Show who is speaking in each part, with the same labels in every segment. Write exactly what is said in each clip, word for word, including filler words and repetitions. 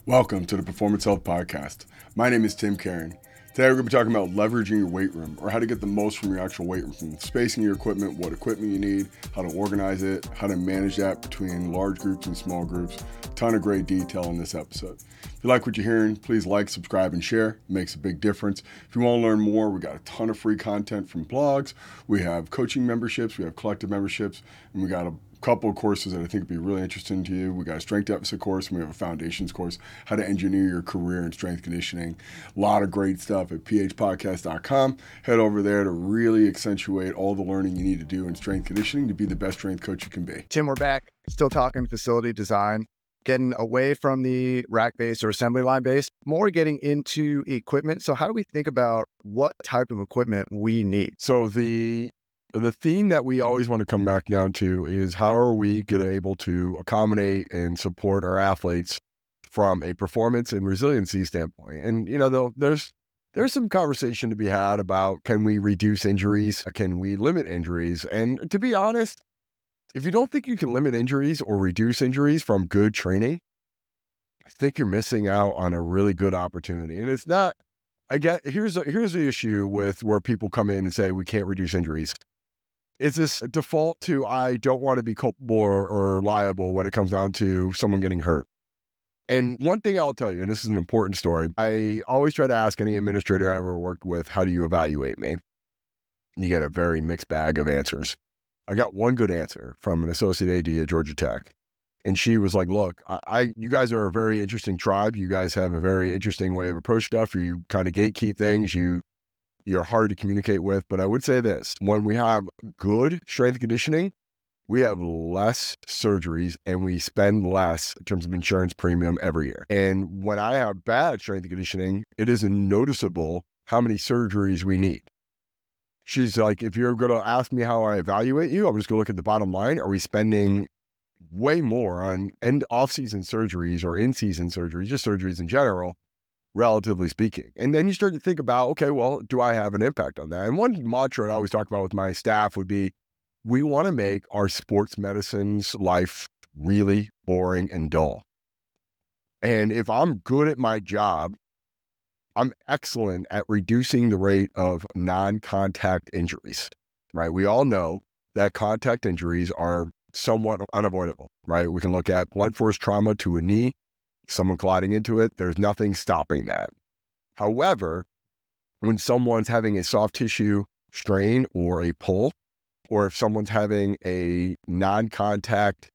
Speaker 1: Welcome to the Performance Health Podcast. My name is Tim Karen. Today we're going to be talking about leveraging your weight room, or how to get the most from your actual weight room, from spacing your equipment, what equipment you need, how to organize it, how to manage that between large groups and small groups. A ton of great detail in this episode. If you like what you're hearing, please like, subscribe, and share. It makes a big difference. If you want to learn more, we got a ton of free content from blogs. We have coaching memberships, we have collective memberships, and we got a couple of courses that I think would be really interesting to you. We got a strength deficit course, and we have a foundations course, how to engineer your career in strength conditioning. A lot of great stuff at p h podcast dot com. Head over there to really accentuate all the learning you need to do in strength conditioning to be the best strength coach you can be.
Speaker 2: Tim, we're back. Still talking facility design, getting away from the rack base or assembly line base, more getting into equipment. So how do we think about what type of equipment we need?
Speaker 3: So the The theme that we always want to come back down to is how are we going to able to accommodate and support our athletes from a performance and resiliency standpoint. And, you know, there's there's some conversation to be had about, can we reduce injuries? Can we limit injuries? And to be honest, if you don't think you can limit injuries or reduce injuries from good training, I think you're missing out on a really good opportunity. And it's not, I get, here's, a, here's the issue with where people come in and say, we can't reduce injuries. Is this a default to, I don't want to be culpable or, or liable when it comes down to someone getting hurt? And one thing I'll tell you, and this is an important story, I always try to ask any administrator I ever worked with, how do you evaluate me? You get a very mixed bag of answers. I got one good answer from an associate A D at Georgia Tech. And she was like, look, I, I you guys are a very interesting tribe. You guys have a very interesting way of approach stuff. You kind of gatekeep things. You You're hard to communicate with, but I would say this: when we have good strength conditioning, we have less surgeries and we spend less in terms of insurance premium every year. And when I have bad strength conditioning, it is noticeable how many surgeries we need. She's like, if you're going to ask me how I evaluate you, I'm just going to look at the bottom line. Are we spending way more on end off-season surgeries or in-season surgeries, just surgeries in general, relatively speaking? And then you start to think about, okay, well, do I have an impact on that? And one mantra I always talk about with my staff would be, we want to make our sports medicine's life really boring and dull. And if I'm good at my job, I'm excellent at reducing the rate of non-contact injuries, right? We all know that contact injuries are somewhat unavoidable, right? We can look at blunt force trauma to a knee, someone colliding into it. There's nothing stopping that. However, when someone's having a soft tissue strain or a pull, or if someone's having a non-contact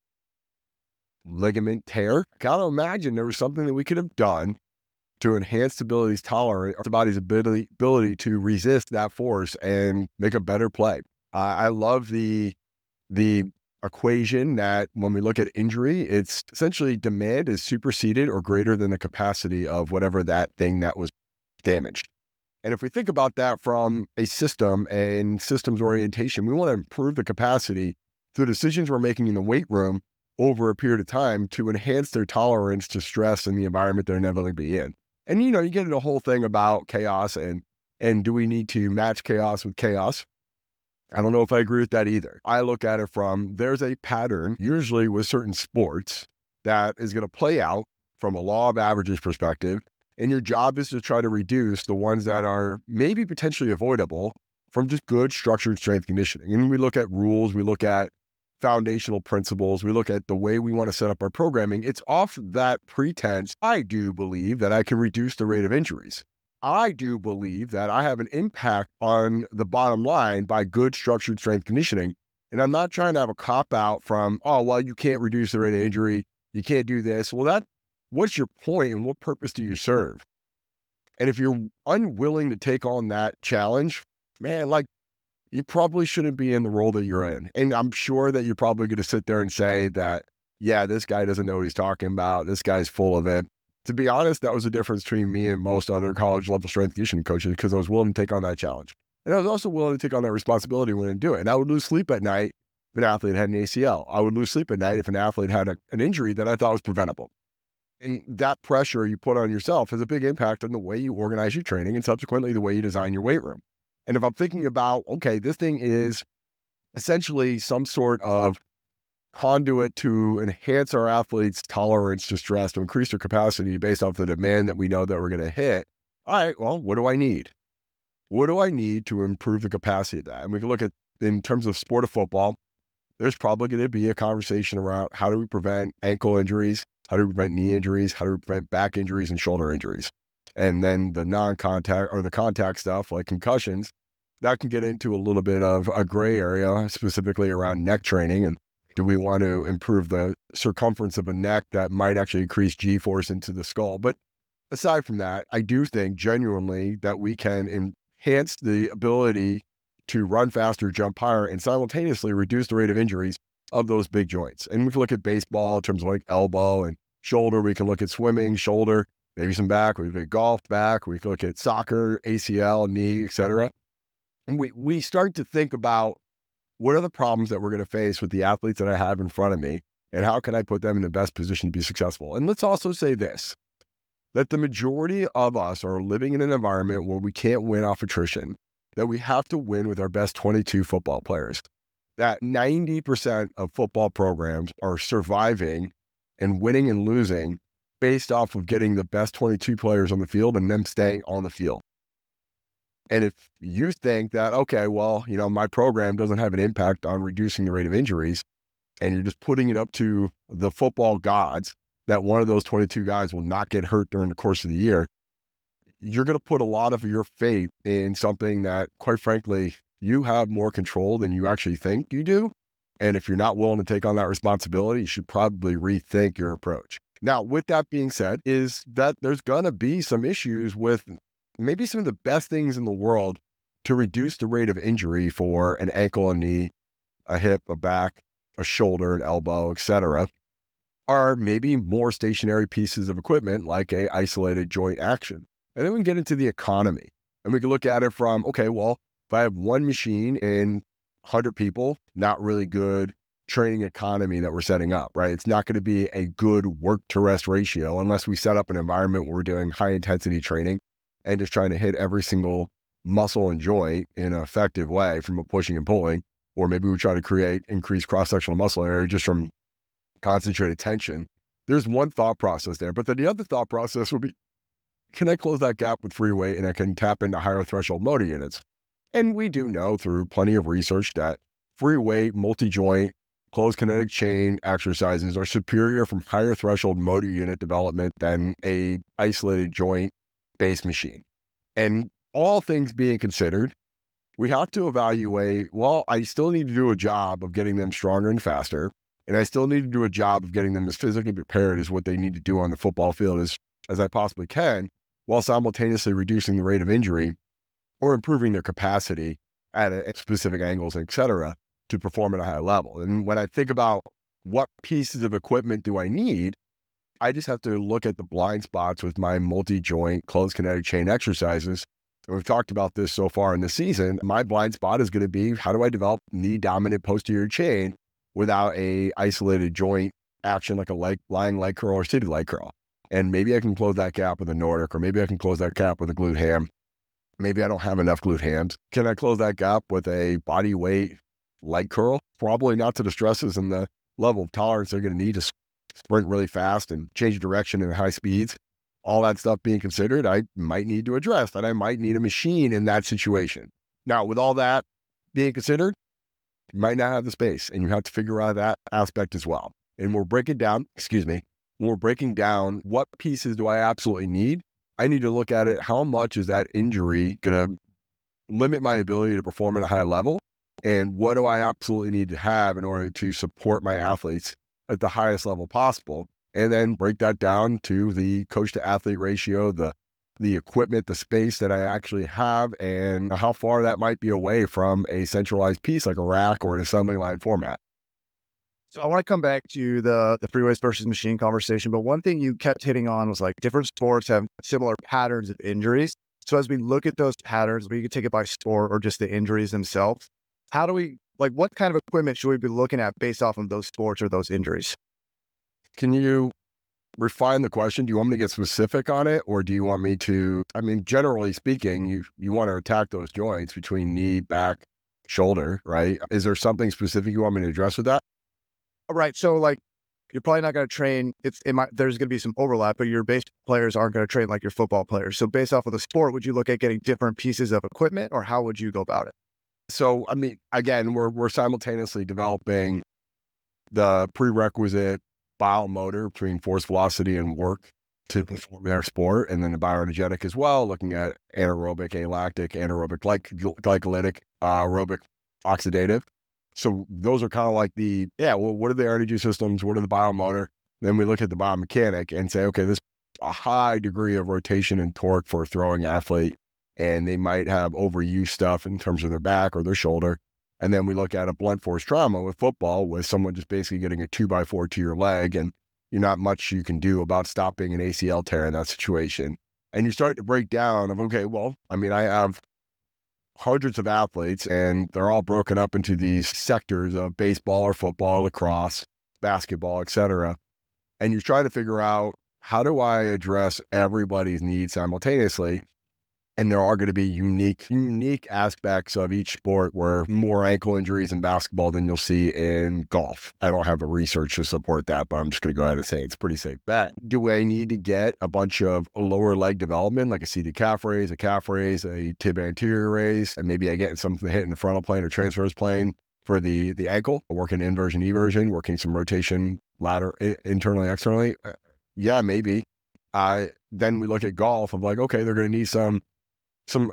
Speaker 3: ligament tear, I gotta imagine there was something that we could have done to enhance the body's tolerance, the body's ability, ability to resist that force and make a better play. Uh, I love the, the equation that when we look at injury, it's essentially demand is superseded or greater than the capacity of whatever that thing that was damaged. And if we think about that from a system and systems orientation, we want to improve the capacity through decisions we're making in the weight room over a period of time to enhance their tolerance to stress in the environment they're inevitably be in. And, you know, you get into a whole thing about chaos and, and do we need to match chaos with chaos? I don't know if I agree with that either. I look at it from, there's a pattern, usually with certain sports, that is going to play out from a law of averages perspective. And your job is to try to reduce the ones that are maybe potentially avoidable from just good structured strength conditioning. And we look at rules, we look at foundational principles, we look at the way we want to set up our programming. It's off that pretense. I do believe that I can reduce the rate of injuries. I do believe that I have an impact on the bottom line by good structured strength conditioning. And I'm not trying to have a cop out from, oh, well, you can't reduce the rate of injury. You can't do this. Well, that, what's your point and what purpose do you serve? And if you're unwilling to take on that challenge, man, like, you probably shouldn't be in the role that you're in. And I'm sure that you're probably going to sit there and say that, yeah, this guy doesn't know what he's talking about. This guy's full of it. To be honest, that was the difference between me and most other college level strength conditioning coaches, because I was willing to take on that challenge. And I was also willing to take on that responsibility when I do it. And I would lose sleep at night if an athlete had an A C L. I would lose sleep at night if an athlete had a, an injury that I thought was preventable. And that pressure you put on yourself has a big impact on the way you organize your training and subsequently the way you design your weight room. And if I'm thinking about, okay, this thing is essentially some sort of conduit to enhance our athletes' tolerance to stress, to increase their capacity based off the demand that we know that we're going to hit. All right, well, what do I need? What do I need to improve the capacity of that? And we can look at, in terms of sport of football, there's probably going to be a conversation around how do we prevent ankle injuries? How do we prevent knee injuries? How do we prevent back injuries and shoulder injuries? And then the non-contact or the contact stuff like concussions, that can get into a little bit of a gray area, specifically around neck training. And do we want to improve the circumference of a neck that might actually increase G-force into the skull? But aside from that, I do think genuinely that we can enhance the ability to run faster, jump higher, and simultaneously reduce the rate of injuries of those big joints. And we can look at baseball in terms of like elbow and shoulder. We can look at swimming, shoulder, maybe some back. We can look at golf, back. We can look at soccer, A C L, knee, et cetera. And we, we start to think about what are the problems that we're going to face with the athletes that I have in front of me, and how can I put them in the best position to be successful? And let's also say this, that the majority of us are living in an environment where we can't win off attrition, that we have to win with our best twenty-two football players, that ninety percent of football programs are surviving and winning and losing based off of getting the best twenty-two players on the field and them staying on the field. And if you think that, okay, well, you know, my program doesn't have an impact on reducing the rate of injuries, and you're just putting it up to the football gods that one of those twenty-two guys will not get hurt during the course of the year, you're going to put a lot of your faith in something that, quite frankly, you have more control than you actually think you do. And if you're not willing to take on that responsibility, you should probably rethink your approach. Now, with that being said, is that there's going to be some issues with maybe some of the best things in the world to reduce the rate of injury for an ankle, a knee, a hip, a back, a shoulder, an elbow, et cetera, are maybe more stationary pieces of equipment like a isolated joint action. And then we can get into the economy, and we can look at it from, okay, well, if I have one machine and one hundred people, not really good training economy that we're setting up, right? It's not going to be a good work to rest ratio unless we set up an environment where we're doing high intensity training and just trying to hit every single muscle and joint in an effective way from a pushing and pulling, or maybe we try to create increased cross-sectional muscle area just from concentrated tension. There's one thought process there, but then the other thought process would be, can I close that gap with free weight and I can tap into higher threshold motor units? And we do know through plenty of research that free weight, multi-joint, closed kinetic chain exercises are superior from higher threshold motor unit development than a isolated joint based machine. And all things being considered, we have to evaluate, well, I still need to do a job of getting them stronger and faster. And I still need to do a job of getting them as physically prepared as what they need to do on the football field as, as I possibly can, while simultaneously reducing the rate of injury or improving their capacity at, a, at specific angles, et cetera, to perform at a high level. And when I think about what pieces of equipment do I need, I just have to look at the blind spots with my multi-joint closed kinetic chain exercises. And we've talked about this so far in the season. My blind spot is going to be, how do I develop knee dominant posterior chain without a isolated joint action like a leg, lying leg curl or seated leg curl? And maybe I can close that gap with a Nordic, or maybe I can close that gap with a glute ham. Maybe I don't have enough glute hams. Can I close that gap with a body weight leg curl? Probably not to the stresses and the level of tolerance they're going to need to sprint really fast and change direction at high speeds. All that stuff being considered, I might need to address that. I might need a machine in that situation. Now, with all that being considered, you might not have the space, and you have to figure out that aspect as well. And we're breaking down, excuse me, when we're breaking down what pieces do I absolutely need, I need to look at it, how much is that injury going to limit my ability to perform at a high level? And what do I absolutely need to have in order to support my athletes at the highest level possible? And then break that down to the coach to athlete ratio, the the equipment, the space that I actually have, and how far that might be away from a centralized piece like a rack or an assembly line format.
Speaker 2: So I want to come back to the the free weights versus machine conversation, but one thing you kept hitting on was like different sports have similar patterns of injuries. So as we look at those patterns, we could take it by sport or just the injuries themselves. How do we, like, what kind of equipment should we be looking at based off of those sports or those injuries?
Speaker 3: Can you refine the question? Do you want me to get specific on it, or do you want me to, I mean, generally speaking, you, you want to attack those joints between knee, back, shoulder, right? Is there something specific you want me to address with that?
Speaker 2: Right. So like, you're probably not going to train. It's it might there's going to be some overlap, but your base players aren't going to train like your football players. So based off of the sport, would you look at getting different pieces of equipment, or how would you go about it?
Speaker 3: So, I mean, again, we're we're simultaneously developing the prerequisite biomotor between force, velocity, and work to perform their sport, and then the bioenergetic as well, looking at anaerobic, alactic, anaerobic, glyc- glycolytic, uh, aerobic, oxidative. So those are kind of like the, yeah, well, what are the energy systems? What are the biomotor? Then we look at the biomechanic and say, okay, this a high degree of rotation and torque for a throwing athlete, and they might have overuse stuff in terms of their back or their shoulder. And then we look at a blunt force trauma with football, with someone just basically getting a two by four to your leg, and you're not much you can do about stopping an A C L tear in that situation. And you start to break down of, okay, well, I mean, I have hundreds of athletes, and they're all broken up into these sectors of baseball or football, lacrosse, basketball, et cetera. And you're trying to figure out, how do I address everybody's needs simultaneously? And there are going to be unique, unique aspects of each sport where more ankle injuries in basketball than you'll see in golf. I don't have the research to support that, but I'm just going to go ahead and say it's a pretty safe bet. Do I need to get a bunch of lower leg development, like a seated calf raise, a calf raise, a tib anterior raise, and maybe I get something hit in the frontal plane or transverse plane for the, the ankle, working inversion, eversion, working some rotation lateral, internally, externally? Uh, yeah, maybe. Uh, then we look at golf of like, okay, they're going to need some some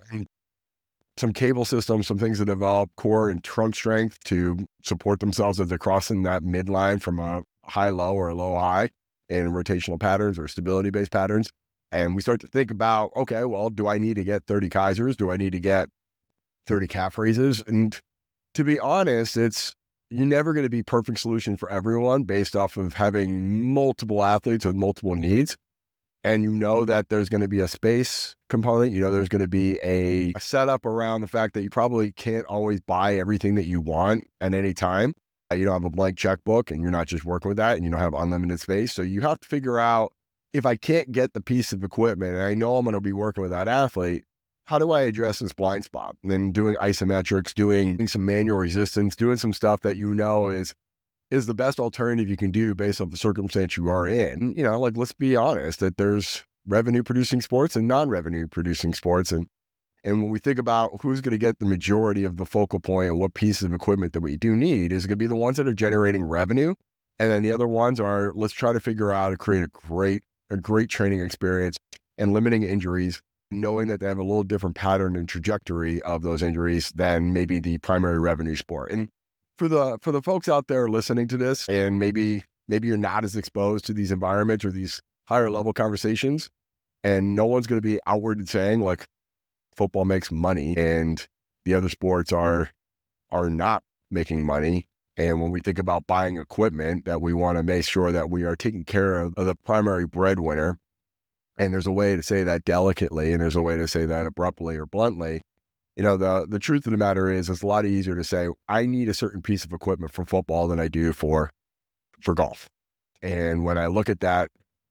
Speaker 3: some cable systems, some things that develop core and trunk strength to support themselves as they're crossing that midline from a high-low or a low-high in rotational patterns or stability-based patterns. And we start to think about, okay, well, do I need to get thirty Kaisers? Do I need to get thirty calf raises? And to be honest, it's you're never going to be perfect solution for everyone based off of having multiple athletes with multiple needs. And you know that there's going to be a space component. You know, there's going to be a, a setup around the fact that you probably can't always buy everything that you want at any time. You don't have a blank checkbook, and you're not just working with that, and you don't have unlimited space. So you have to figure out, if I can't get the piece of equipment and I know I'm going to be working with that athlete, how do I address this blind spot? And then doing isometrics, doing some manual resistance, doing some stuff that you know is is the best alternative you can do based on the circumstance you are in. You know, like, let's be honest that there's revenue producing sports and non-revenue producing sports. And, and when we think about who's going to get the majority of the focal point and what pieces of equipment that we do need, is going to be the ones that are generating revenue. And then the other ones are, let's try to figure out how to create a great, a great training experience and limiting injuries, knowing that they have a little different pattern and trajectory of those injuries than maybe the primary revenue sport. And For the for the folks out there listening to this, and maybe maybe you're not as exposed to these environments or these higher level conversations, and no one's going to be outward saying like football makes money and the other sports are are not making money. And when we think about buying equipment, that we want to make sure that we are taking care of, of the primary breadwinner. And there's a way to say that delicately, and there's a way to say that abruptly or bluntly. You know, the the truth of the matter is, it's a lot easier to say, I need a certain piece of equipment for football than I do for, for golf. And when I look at that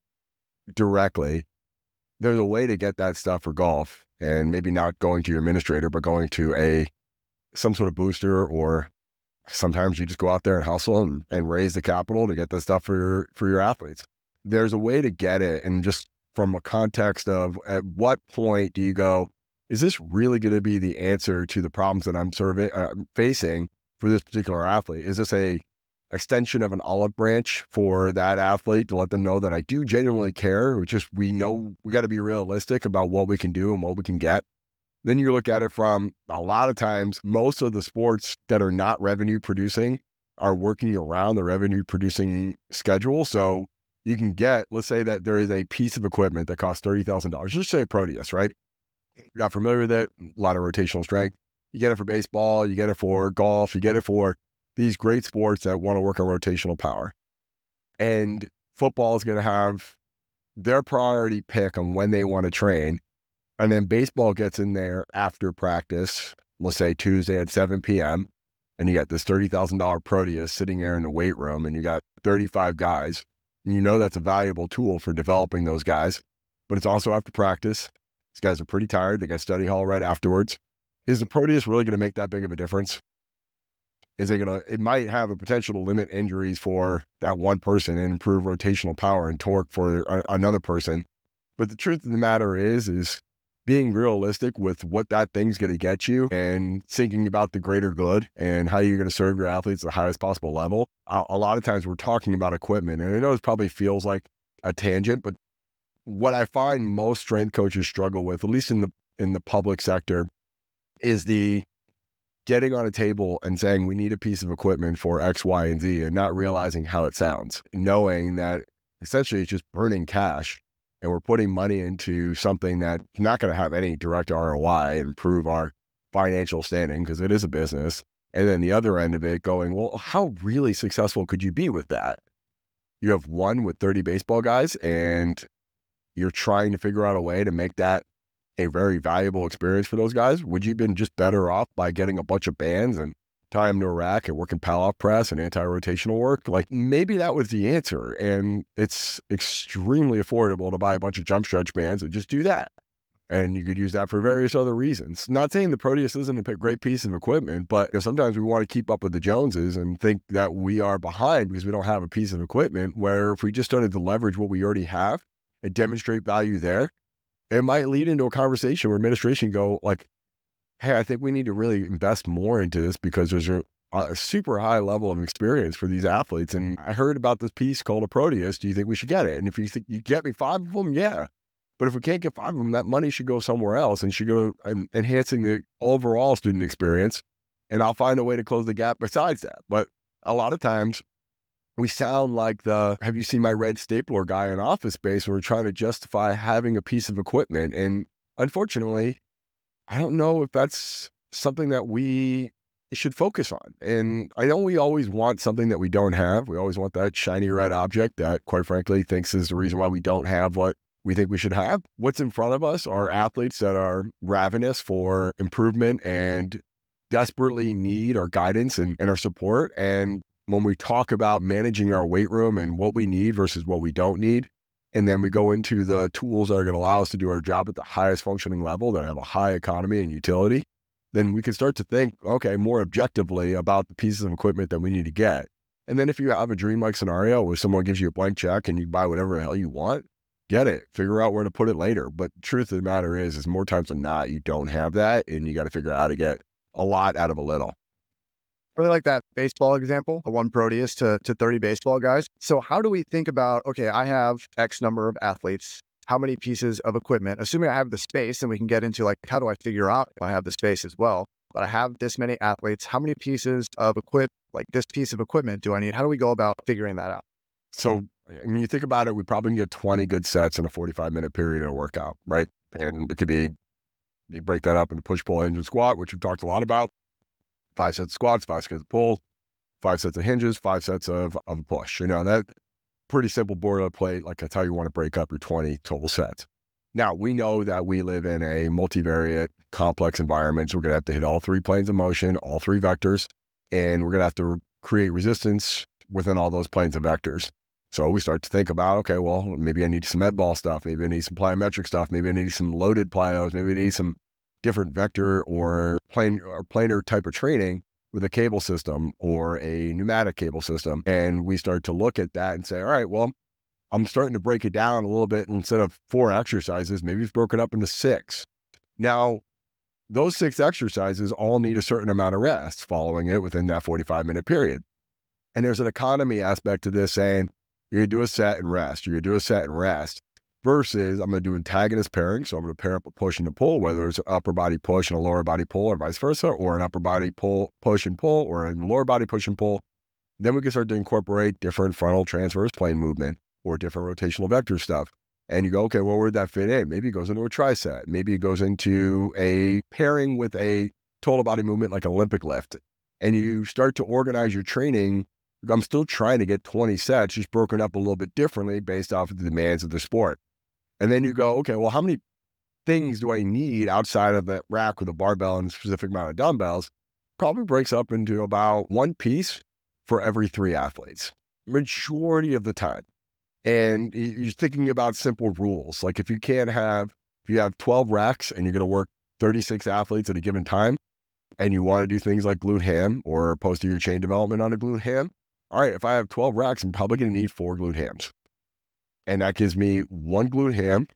Speaker 3: directly, there's a way to get that stuff for golf, and maybe not going to your administrator, but going to a, some sort of booster, or sometimes you just go out there and hustle and, and raise the capital to get the stuff for your, for your athletes. There's a way to get it. And just from a context of, at what point do you go, is this really going to be the answer to the problems that I'm survey, uh, facing for this particular athlete? Is this a extension of an olive branch for that athlete to let them know that I do genuinely care? Which is, we know we got to be realistic about what we can do and what we can get. Then you look at it from, a lot of times, most of the sports that are not revenue producing are working around the revenue producing schedule. So you can get, let's say that there is a piece of equipment that costs thirty thousand dollars. Just say a Proteus, right? You're not familiar with it, a lot of rotational strength. You get it for baseball, you get it for golf, you get it for these great sports that want to work on rotational power. And football is going to have their priority pick on when they want to train. And then baseball gets in there after practice, let's say Tuesday at seven p.m. And you got this thirty thousand dollars Proteus sitting there in the weight room, and you got thirty-five guys. And you know that's a valuable tool for developing those guys. But it's also after practice. These guys are pretty tired. They got study hall right afterwards. Is the Proteus really going to make that big of a difference? Is it gonna? It might have a potential to limit injuries for that one person and improve rotational power and torque for a, another person. But the truth of the matter is, is being realistic with what that thing's going to get you and thinking about the greater good and how you're going to serve your athletes at the highest possible level. A, a lot of times we're talking about equipment, and I know it probably feels like a tangent, but what I find most strength coaches struggle with, at least in the in the public sector, is the getting on a table and saying we need a piece of equipment for X, Y, and Z, and not realizing how it sounds, knowing that essentially it's just burning cash and we're putting money into something that's not going to have any direct R O I and improve our financial standing because it is a business. And then the other end of it going, well, how really successful could you be with that? You have one with thirty baseball guys and you're trying to figure out a way to make that a very valuable experience for those guys. Would you have been just better off by getting a bunch of bands and tie them to a rack and working pal-off press and anti-rotational work? Like maybe that was the answer. And it's extremely affordable to buy a bunch of jump stretch bands and just do that. And you could use that for various other reasons. Not saying the Proteus isn't a great piece of equipment, but you know, sometimes we want to keep up with the Joneses and think that we are behind because we don't have a piece of equipment, where if we just started to leverage what we already have and demonstrate value there, it might lead into a conversation where administration go like, hey, I think we need to really invest more into this because there's a, a super high level of experience for these athletes. And I heard about this piece called a Proteus. Do you think we should get it? And if you think you get me five of them, yeah. But if we can't get five of them, that money should go somewhere else and should go um, enhancing the overall student experience. And I'll find a way to close the gap besides that. But a lot of times we sound like the, have you seen my red stapler guy in Office Space, where we're trying to justify having a piece of equipment. And unfortunately, I don't know if that's something that we should focus on. And I know we always want something that we don't have. We always want that shiny red object that, quite frankly, thinks is the reason why we don't have what we think we should have. What's in front of us are athletes that are ravenous for improvement and desperately need our guidance and, and our support. And when we talk about managing our weight room and what we need versus what we don't need, and then we go into the tools that are going to allow us to do our job at the highest functioning level that have a high economy and utility, then we can start to think, okay, more objectively about the pieces of equipment that we need to get. And then if you have a dream-like scenario where someone gives you a blank check and you buy whatever the hell you want, get it, figure out where to put it later. But the truth of the matter is, is more times than not, you don't have that, and you got to figure out how to get a lot out of a little.
Speaker 2: Really like that baseball example, a one Proteus to, to thirty baseball guys. So how do we think about, okay, I have X number of athletes, how many pieces of equipment, assuming I have the space, and we can get into like, how do I figure out if I have the space as well? But I have this many athletes, how many pieces of equip, like this piece of equipment do I need? How do we go about figuring that out?
Speaker 3: So when you think about it, we probably can get twenty good sets in a forty-five minute period of a workout, right? And it could be, you break that up into push, pull, hinge, and squat, which we've talked a lot about. Five sets of squats, five sets of pull, five sets of hinges, five sets of, of push. You know, that pretty simple boilerplate. Like that's how you want to break up your twenty total sets. Now, we know that we live in a multivariate, complex environment. So we're going to have to hit all three planes of motion, all three vectors, and we're going to have to create resistance within all those planes of vectors. So we start to think about, okay, well, maybe I need some med ball stuff. Maybe I need some plyometric stuff. Maybe I need some loaded plyos. Maybe I need some different vector or plane or planar type of training with a cable system or a pneumatic cable system. And we start to look at that and say, all right, well, I'm starting to break it down a little bit. Instead of four exercises, maybe it's broken up into six. Now, those six exercises all need a certain amount of rest following it within that forty-five minute period. And there's an economy aspect to this saying, you're going to do a set and rest. You're going to do a set and rest. Versus I'm going to do antagonist pairing. So I'm going to pair up a push and a pull, whether it's an upper body push and a lower body pull or vice versa, or an upper body pull, push and pull, or a lower body push and pull. Then we can start to incorporate different frontal transverse plane movement or different rotational vector stuff. And you go, okay, well, where'd that fit in? Maybe it goes into a tricep. Maybe it goes into a pairing with a total body movement like Olympic lift. And you start to organize your training. I'm still trying to get twenty sets, just broken up a little bit differently based off of the demands of the sport. And then you go, okay, well, how many things do I need outside of that rack with a barbell and a specific amount of dumbbells? Probably breaks up into about one piece for every three athletes, majority of the time. And you're thinking about simple rules. Like if you can't have, if you have twelve racks and you're going to work thirty-six athletes at a given time, and you want to do things like glute ham or posterior chain development on a glute ham, all right, if I have twelve racks, I'm probably going to need four glute hams. And that gives me one glute ham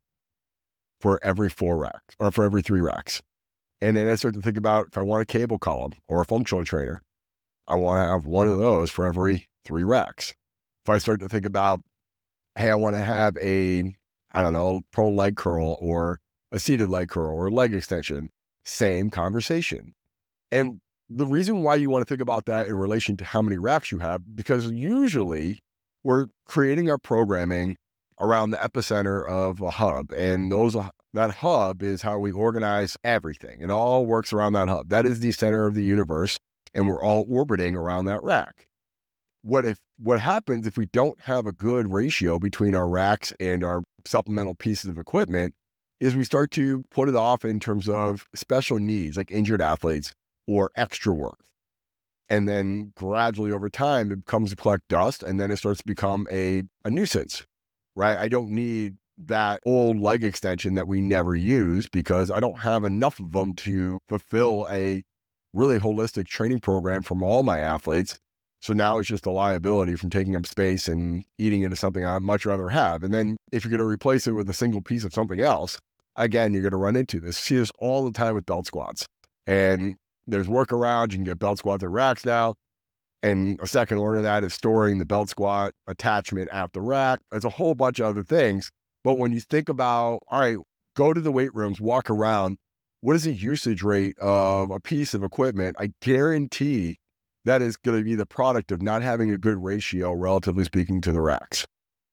Speaker 3: for every four racks or for every three racks. And then I start to think about if I want a cable column or a functional trainer, I want to have one of those for every three racks. If I start to think about, hey, I want to have a, I don't know, prone leg curl or a seated leg curl or leg extension, same conversation. And the reason why you want to think about that in relation to how many racks you have, because usually we're creating our programming around the epicenter of a hub. And those that hub is how we organize everything. It all works around that hub. That is the center of the universe, and we're all orbiting around that rack. What if what happens if we don't have a good ratio between our racks and our supplemental pieces of equipment is we start to put it off in terms of special needs, like injured athletes or extra work. And then gradually over time, it becomes to collect dust, and then it starts to become a, a nuisance, right? I don't need that old leg extension that we never use because I don't have enough of them to fulfill a really holistic training program from all my athletes. So now it's just a liability from taking up space and eating into something I'd much rather have. And then if you're going to replace it with a single piece of something else, again, you're going to run into this. See this all the time with belt squats. And there's workarounds. You can get belt squats at racks now. And a second order of that is storing the belt squat attachment at the rack. There's a whole bunch of other things. But when you think about, all right, go to the weight rooms, walk around, what is the usage rate of a piece of equipment? I guarantee that is going to be the product of not having a good ratio, relatively speaking, to the racks.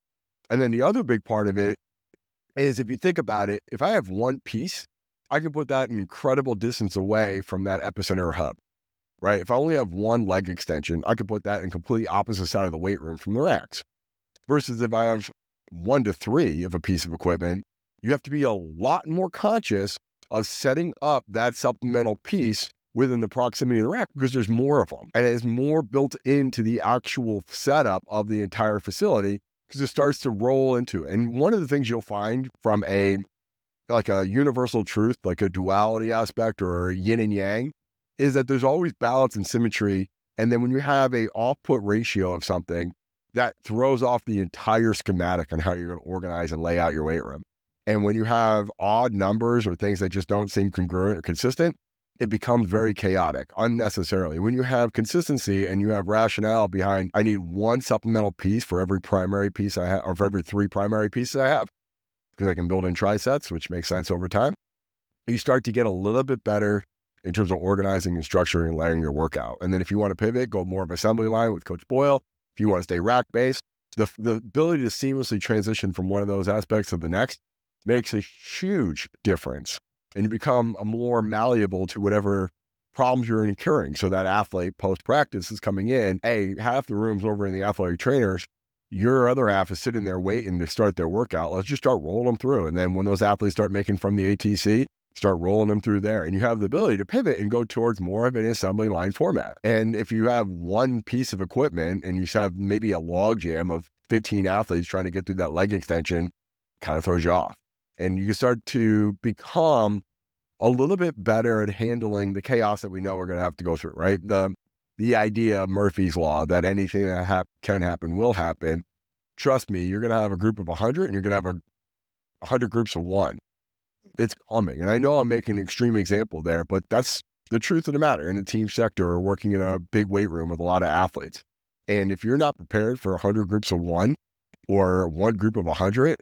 Speaker 3: And then the other big part of it is if you think about it, if I have one piece, I can put that an incredible distance away from that epicenter hub, right? If I only have one leg extension, I can put that in completely opposite side of the weight room from the racks. Versus if I have one to three of a piece of equipment, you have to be a lot more conscious of setting up that supplemental piece within the proximity of the rack because there's more of them. And it's more built into the actual setup of the entire facility because it starts to roll into it. And one of the things you'll find from a, like a universal truth, like a duality aspect or a yin and yang, is that there's always balance and symmetry. And then when you have a off-put ratio of something, that throws off the entire schematic on how you're going to organize and lay out your weight room. And when you have odd numbers or things that just don't seem congruent or consistent, it becomes very chaotic unnecessarily. When you have consistency and you have rationale behind, I need one supplemental piece for every primary piece I have, or for every three primary pieces I have, because I can build in trisets, which makes sense over time, you start to get a little bit better in terms of organizing and structuring and layering your workout. And then if you want to pivot, go more of assembly line with Coach Boyle. If you want to stay rack-based, the, the ability to seamlessly transition from one of those aspects to the next makes a huge difference. And you become a more malleable to whatever problems you're incurring. So that athlete post-practice is coming in, hey, half the room's over in the athletic trainers, your other half is sitting there waiting to start their workout. Let's just start rolling them through. And then when those athletes start making from the A T C, start rolling them through there. And you have the ability to pivot and go towards more of an assembly line format. And if you have one piece of equipment and you have maybe a log jam of fifteen athletes trying to get through that leg extension, kind of throws you off. And you can start to become a little bit better at handling the chaos that we know we're going to have to go through, right? The the idea of Murphy's Law, that anything that hap- can happen will happen. Trust me, you're going to have a group of one hundred and you're going to have a one hundred groups of one. It's coming. And I know I'm making an extreme example there, but that's the truth of the matter. In the team sector or working in a big weight room with a lot of athletes. And if you're not prepared for one hundred groups of one or one group of one hundred,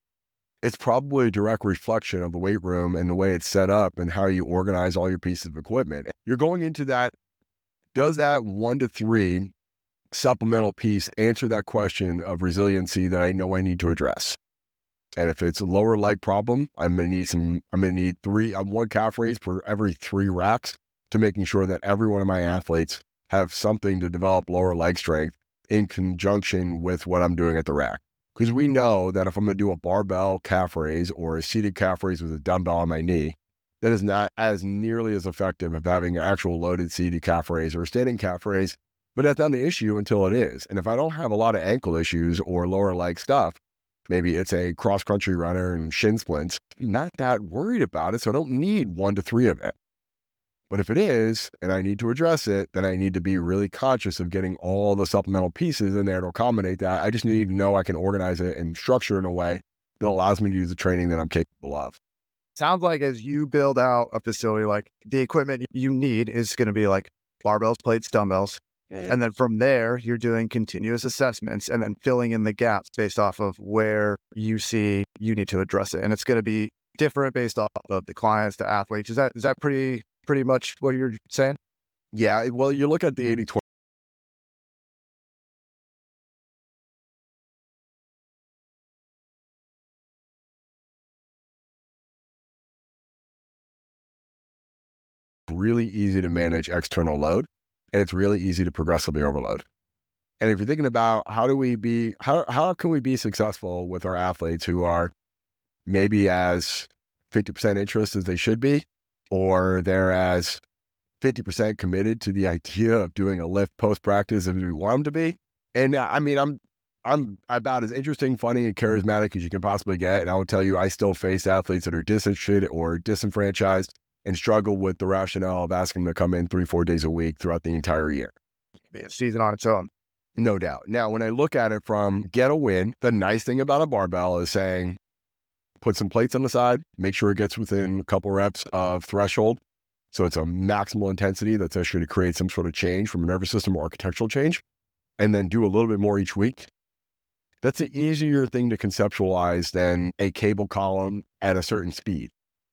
Speaker 3: it's probably a direct reflection of the weight room and the way it's set up and how you organize all your pieces of equipment. You're going into that, does that one to three supplemental piece answer that question of resiliency that I know I need to address? And if it's a lower leg problem, I'm going to need some, I'm going to need three, I'm one calf raise for every three racks to making sure that every one of my athletes have something to develop lower leg strength in conjunction with what I'm doing at the rack. Because we know that if I'm going to do a barbell calf raise or a seated calf raise with a dumbbell on my knee, that is not as nearly as effective as having an actual loaded seated calf raise or a standing calf raise, but that's not the issue until it is. And if I don't have a lot of ankle issues or lower leg stuff, maybe it's a cross-country runner and shin splints, I'm not that worried about it, so I don't need one to three of it. But if it is, and I need to address it, then I need to be really conscious of getting all the supplemental pieces in there to accommodate that. I just need to know I can organize it and structure it in a way that allows me to do the training that I'm capable of.
Speaker 2: Sounds like as you build out a facility, like the equipment you need is going to be like barbells, plates, dumbbells. And then from there, you're doing continuous assessments and then filling in the gaps based off of where you see you need to address it. And it's going to be different based off of the clients, the athletes. Is that is that pretty pretty much what you're saying?
Speaker 3: Yeah, well, you look at the eighty twenty. Really easy to manage external load, and it's really easy to progressively overload. And if you're thinking about how do we be, how, how can we be successful with our athletes who are maybe as fifty percent interest as they should be, or they're as fifty percent committed to the idea of doing a lift post-practice as we want them to be. And uh, I mean, I'm, I'm about as interesting, funny, and charismatic as you can possibly get. And I will tell you, I still face athletes that are disinterested or disenfranchised and struggle with the rationale of asking them to come in three, four days a week throughout the entire year.
Speaker 2: Be a season on its own.
Speaker 3: No doubt. Now, when I look at it from get a win, the nice thing about a barbell is saying, put some plates on the side, make sure it gets within a couple reps of threshold. So it's a maximal intensity that's actually to create some sort of change from a nervous system or architectural change, and then do a little bit more each week. That's an easier thing to conceptualize than a cable column at a certain speed.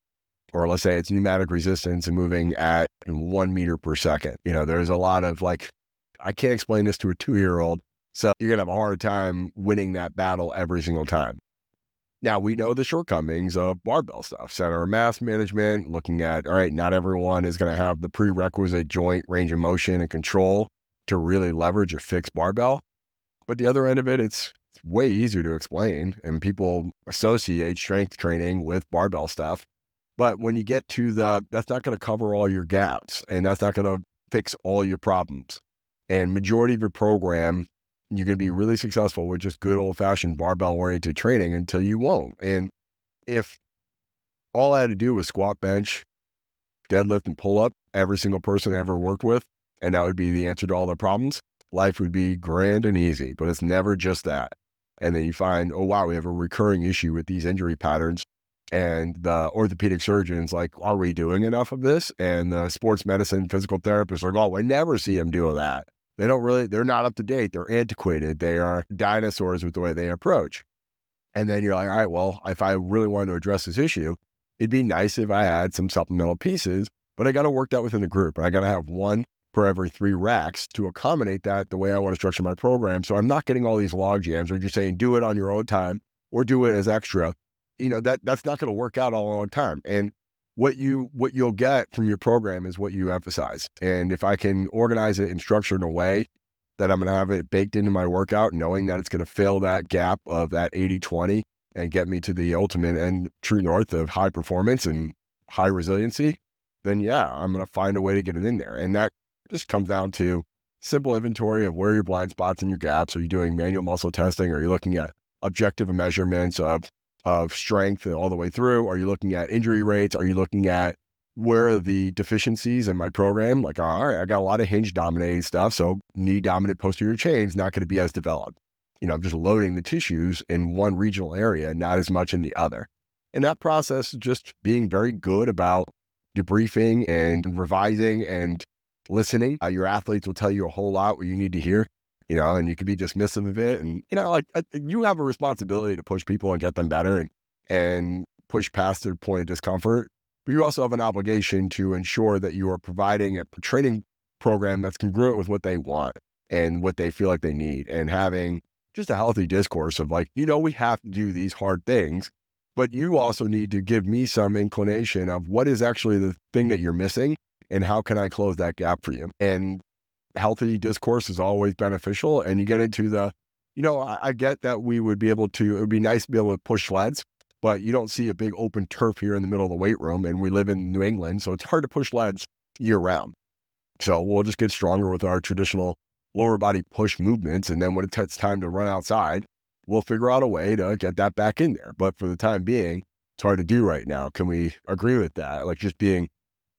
Speaker 3: Or let's say it's pneumatic resistance and moving at one meter per second. You know, there's a lot of like, I can't explain this to a two-year-old, so you're gonna have a hard time winning that battle every single time. Now, we know the shortcomings of barbell stuff, center of mass management, looking at, all right, not everyone is gonna have the prerequisite joint range of motion and control to really leverage a fixed barbell. But the other end of it, it's, it's way easier to explain, and people associate strength training with barbell stuff. But when you get to the, that's not going to cover all your gaps, and that's not going to fix all your problems. And majority of your program, you're going to be really successful with just good old fashioned barbell oriented training until you won't. And if all I had to do was squat, bench, deadlift, and pull up every single person I ever worked with, and that would be the answer to all their problems, life would be grand and easy. But it's never just that. And then you find, oh wow, we have a recurring issue with these injury patterns. And the orthopedic surgeons like, are we doing enough of this? And the sports medicine physical therapists are like, oh, I never see them doing that. They don't really, they're not up to date. They're antiquated. They are dinosaurs with the way they approach. And then you're like, all right, well, if I really wanted to address this issue, it'd be nice if I had some supplemental pieces, but I got to work that within the group. And I got to have one per every three racks to accommodate that the way I want to structure my program. So I'm not getting all these log jams or just saying, do it on your own time or do it as extra. You know, that that's not going to work out all the time. And what you, what you'll get from your program is what you emphasize. And if I can organize it and structure it in a way that I'm going to have it baked into my workout, knowing that it's going to fill that gap of that eighty twenty and get me to the ultimate and true north of high performance and high resiliency, then yeah, I'm going to find a way to get it in there. And that just comes down to simple inventory of where your blind spots and your gaps. Are you doing manual muscle testing? Are you looking at objective measurements of of strength all the way through? Are you looking at injury rates? Are you looking at where are the deficiencies in my program? Like, all right, I got a lot of hinge dominated stuff. So knee dominant posterior chain is not going to be as developed. You know, I'm just loading the tissues in one regional area, not as much in the other. And that process is just being very good about debriefing and revising and listening. Uh, your athletes will tell you a whole lot what you need to hear. You know, and you could be dismissive of it. And, you know, like I, you have a responsibility to push people and get them better and, and push past their point of discomfort. But you also have an obligation to ensure that you are providing a training program that's congruent with what they want and what they feel like they need, and having just a healthy discourse of like, you know, we have to do these hard things, but you also need to give me some inclination of what is actually the thing that you're missing and how can I close that gap for you. And healthy discourse is always beneficial. And you get into the, you know, I, I get that we would be able to, it would be nice to be able to push sleds, but you don't see a big open turf here in the middle of the weight room, and we live in New England, so it's hard to push sleds year round. So we'll just get stronger with our traditional lower body push movements. And then when it's time to run outside, we'll figure out a way to get that back in there. But for the time being, it's hard to do right now. Can we agree with that? Like just being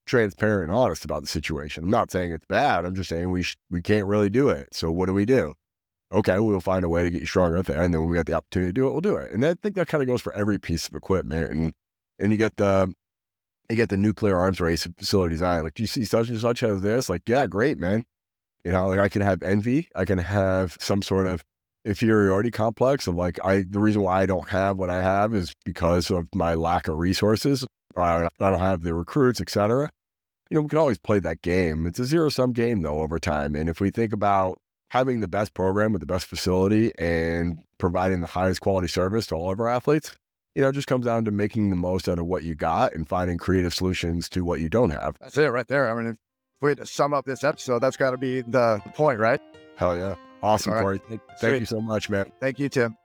Speaker 3: transparent and honest about the situation. I'm not saying it's bad. I'm just saying we sh- we can't really do it. So what do we do? Okay, we'll find a way to get you stronger out there, and then when we get the opportunity to do it, we'll do it. And I think that kind of goes for every piece of equipment. And and you get the you get the nuclear arms race facility design. Like, do you see such and such as this? Like, yeah, great, man. You know, like I can have envy. I can have some sort of inferiority complex of like, I the reason why I don't have what I have is because of my lack of resources. Or I don't have the recruits, et cetera. You know, we can always play that game. It's a zero sum game though over time. And if we think about having the best program with the best facility and providing the highest quality service to all of our athletes, you know, it just comes down to making the most out of what you got and finding creative solutions to what you don't have.
Speaker 2: That's it right there. I mean, if we had to sum up this episode, that's got to be the point, right?
Speaker 3: Hell yeah. Awesome,
Speaker 2: All right.
Speaker 3: Corey. Thank, thank you so much, man.
Speaker 2: Thank you, Tim.